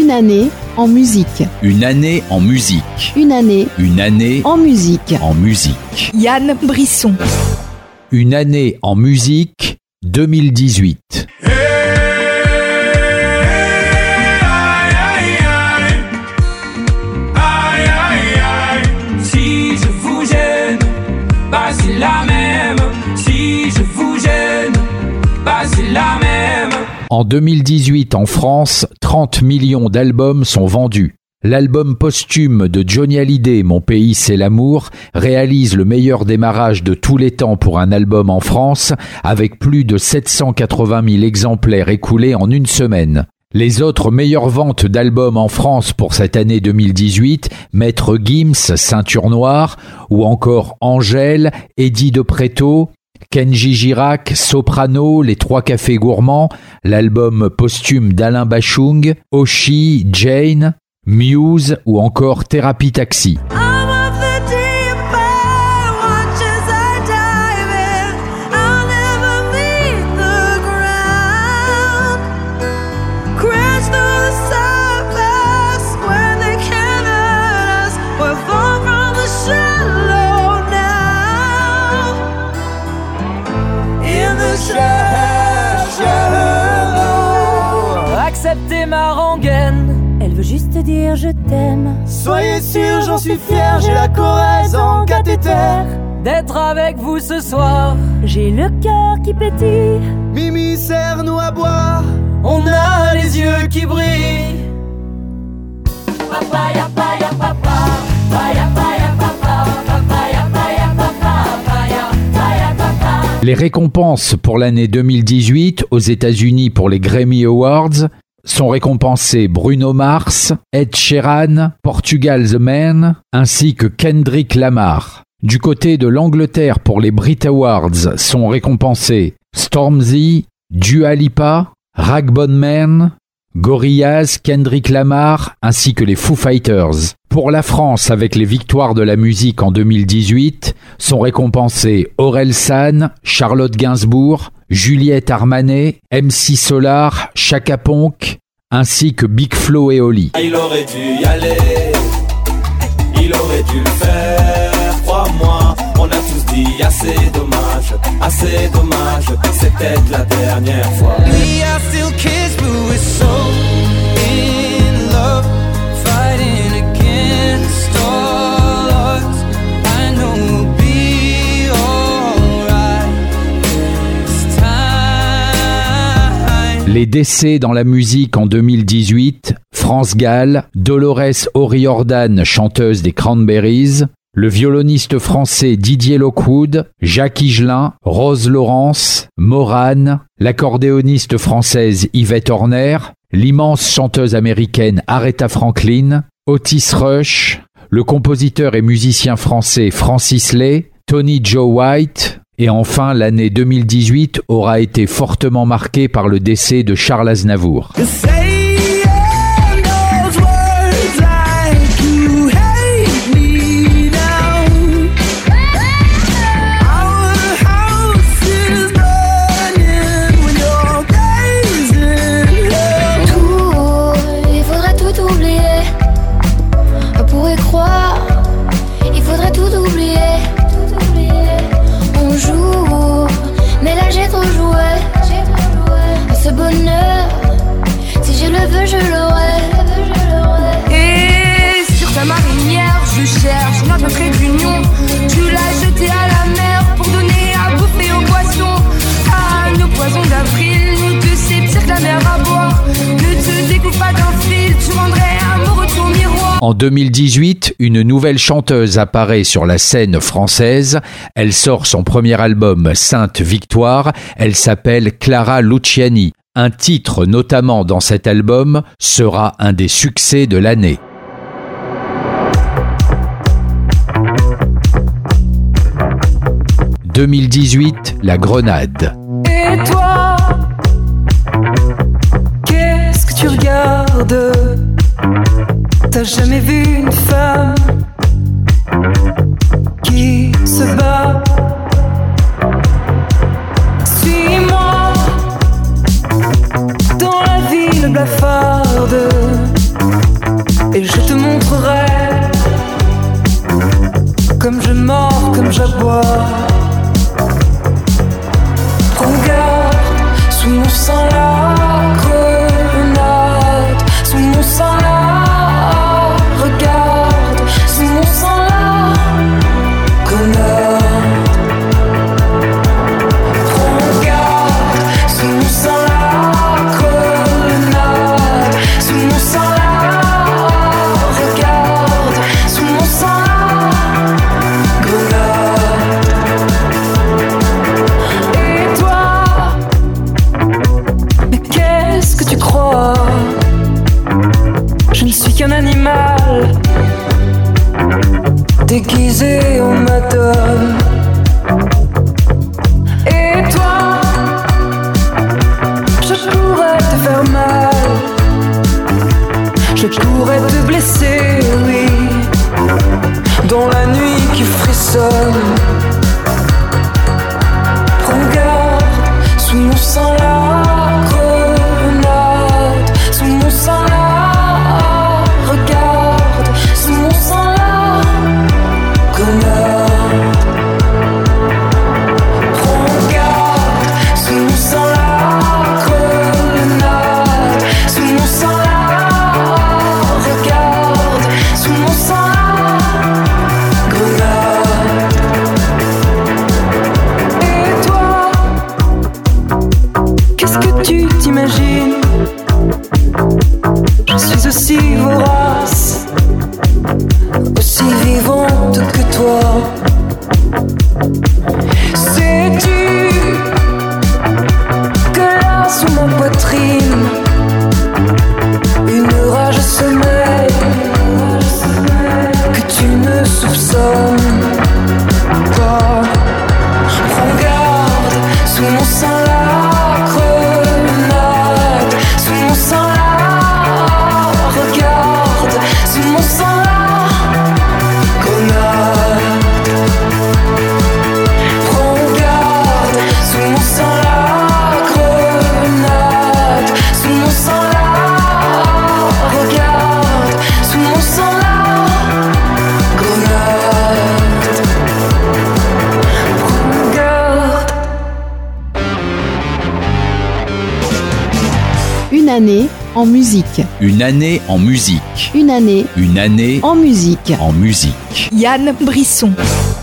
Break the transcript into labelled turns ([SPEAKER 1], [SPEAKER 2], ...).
[SPEAKER 1] Une année en musique.
[SPEAKER 2] Une année en musique.
[SPEAKER 1] Une année
[SPEAKER 2] Une année
[SPEAKER 1] en musique.
[SPEAKER 2] en musique.
[SPEAKER 3] Yann Brisson.
[SPEAKER 2] Une année en musique 2018.
[SPEAKER 4] Si je vous gêne, bah c'est la même. Si je vous gêne, bah c'est la même.
[SPEAKER 2] En 2018, en France, 30 millions d'albums sont vendus. L'album posthume de Johnny Hallyday, Mon pays c'est l'amour, réalise le meilleur démarrage de tous les temps pour un album en France, avec plus de 780 000 exemplaires écoulés en une semaine. Les autres meilleures ventes d'albums en France pour cette année 2018, Maître Gims, Ceinture Noire, ou encore Angèle, Eddie de Pretto, Kenji Girac, Soprano, Les Trois Cafés Gourmands, l'album posthume d'Alain Bachung, Oshi, Jane, Muse ou encore Thérapie Taxi.
[SPEAKER 5] Acceptez ma rengaine, elle veut juste dire je t'aime.
[SPEAKER 6] Soyez sûr, j'en suis fier, j'ai la Corrèze en cathéter.
[SPEAKER 5] D'être avec vous ce soir, j'ai le cœur qui pétille.
[SPEAKER 6] Mimi, serre-nous à boire, on a les yeux qui brillent.
[SPEAKER 5] Papaya, paya, papa, paya, paya, papa, papaya, paya, papa, paya, paya, papa.
[SPEAKER 2] Les récompenses pour l'année 2018 aux États-Unis pour les Grammy Awards sont récompensés Bruno Mars, Ed Sheeran, Portugal The Man, ainsi que Kendrick Lamar. Du côté de l'Angleterre pour les Brit Awards sont récompensés Stormzy, Dua Lipa, Rag'Bone Man, Gorillaz, Kendrick Lamar, ainsi que les Foo Fighters. Pour la France, avec les victoires de la musique en 2018, sont récompensés Orelsan, Charlotte Gainsbourg, Juliette Armanet, MC Solar, Chaka Ponk, ainsi que Big Flo et Oli.
[SPEAKER 6] Il aurait dû y aller, il aurait dû le faire, crois-moi, on a tous dit assez dommage, c'est peut-être la dernière fois. We are still kids, but we're so in love, fighting against all odds. I know we'll be alright this time.
[SPEAKER 2] Les décès dans la musique en 2018, France Gall, Dolores O'Riordan, chanteuse des Cranberries, le violoniste français Didier Lockwood, Jacques Higelin, Rose Laurence, Morane, l'accordéoniste française Yvette Horner, l'immense chanteuse américaine Aretha Franklin, Otis Rush, le compositeur et musicien français Francis Lai, Tony Joe White, et enfin l'année 2018 aura été fortement marquée par le décès de Charles Aznavour.
[SPEAKER 7] Je l'aurai. Et sur ta marinière, je cherche notre trait d'union. Tu l'as jeté à la mer pour donner à bouffer aux poissons. Ah, nos poisons d'avril, nous deux c'est pire que la mer à boire. Ne te découpe pas d'un fil, tu rendrais amoureux ton miroir.
[SPEAKER 2] En 2018, une nouvelle chanteuse apparaît sur la scène française. Elle sort son premier album, Sainte Victoire. Elle s'appelle Clara Luciani. Un titre notamment dans cet album sera un des succès de l'année. « 2018, la Grenade ».
[SPEAKER 5] Et toi, qu'est-ce que tu regardes? T'as jamais vu une femme qui se bat? Suis-moi dans la ville blafarde.
[SPEAKER 6] j'aboie. Prends garde, sous mon sang la grenade, sous mon sang la regarde, sous mon sang la grenade. Prends garde, sous mon sang la grenade, sous mon sang la regarde, sous mon sang la grenade. Et toi, mais qu'est-ce que tu crois? Je ne suis qu'un animal déguisé en madone. Et toi, je pourrais te faire mal, je pourrais te blesser, oui, dans la nuit qui frissonne. Prends garde, sous mon sang la grenade, sous mon sang la regarde, sous mon sang la grenade. Prends garde, sous mon sang la grenade, sous mon sang la regarde, sous mon sang la grenade. Et toi, qu'est-ce que tu t'imagines? Je suis aussi vorace, aussi vivante que toi. Sais-tu que là sous ma poitrine une rage sommeille que tu ne soupçonnes pas? Prends garde, sous mon sang la grenade, sous mon sang la regarde, sous mon sang la grenade. Prends garde, sous mon sang la grenade, sous mon sang la regarde, sous mon sang la grenade. Prends garde.
[SPEAKER 1] Une année en musique.
[SPEAKER 2] Une année en musique.
[SPEAKER 1] Une année
[SPEAKER 2] Une année
[SPEAKER 1] en musique.
[SPEAKER 2] en musique.
[SPEAKER 3] Yann Brisson.